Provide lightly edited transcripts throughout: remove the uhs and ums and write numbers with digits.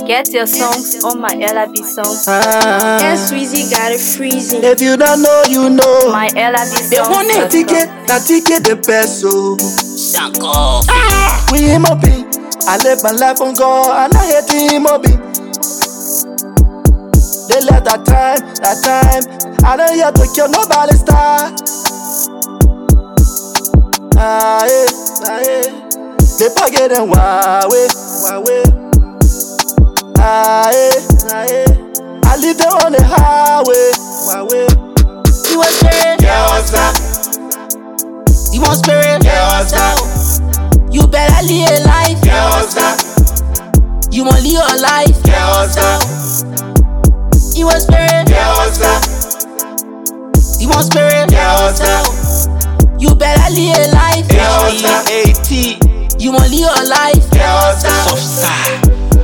Get your songs on my LRB songs. Sweezy got it freezing. If you don't know, you know. My LRB songs. They want a ticket, that ticket the best, so. Sanko. We him up in. I live my life on God, and I hate him up in. They left that time. I don't have to kill nobody star. They forget them Huawei. I live there on the highway. You want spirit? Yeah, what's up? You want spirit? Yeah, what's up? You better live a life. Yeah, what's up? You want live your life. Yeah, what's up? You want spirit? Yeah, what's up? You want spirit? Yeah, what's up? You better live a life. Yeah, what's up? You want live your life. Yeah, what's up? Soft side.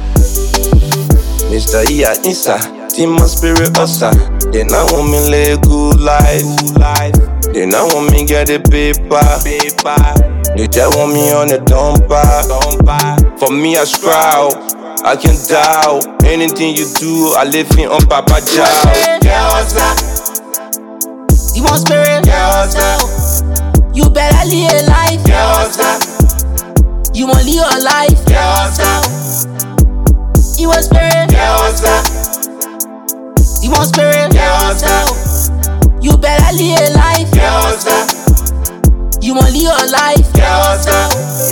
Mr. Iya Insa, team my spirit ossa. They now want me live good life. They now want me get the paper. They just want me on the dumper. For me I sprout, I can doubt. Anything you do, I live in on Papa Jow. Yeah, what's up? You want spirit? Yeah, what's up? You better live a life. Yeah, what's up? You want live your life. Yeah, what's up? You want spirit? Yeah, what's up? You want spirit? Yeah, what's up? You better live a life. Yeah, what's up? You want live your life. Yeah, what's up?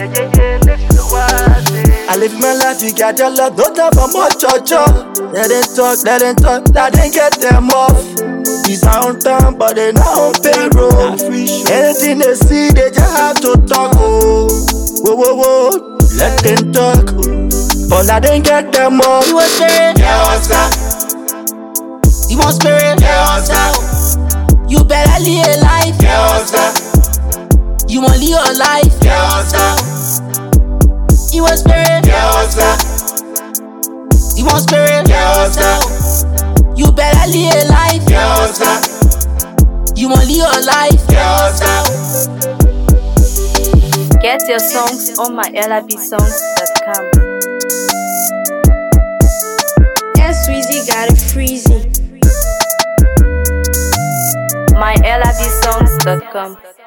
I live my life, you got your love, no time for much cho-cho. Let them talk, let them get them off. These are on time, but they not on payroll. Anything they see, they just have to talk. Whoa, let them talk. But I didn't get them off. You want spirit? Yeah, what's up? You want spirit? Yeah, what's up? You better live a life. Yeah, what's up? You want live your life. Yeah, what's up? You want spirit? Yeah, what's up? You want spirit? Yeah, what's up? You better live a life. Yeah, what's up? You want live your life. Yeah, what's up? Get your songs on my LRBsongs.com. Sweezy got it freezing. My LRBsongs.com.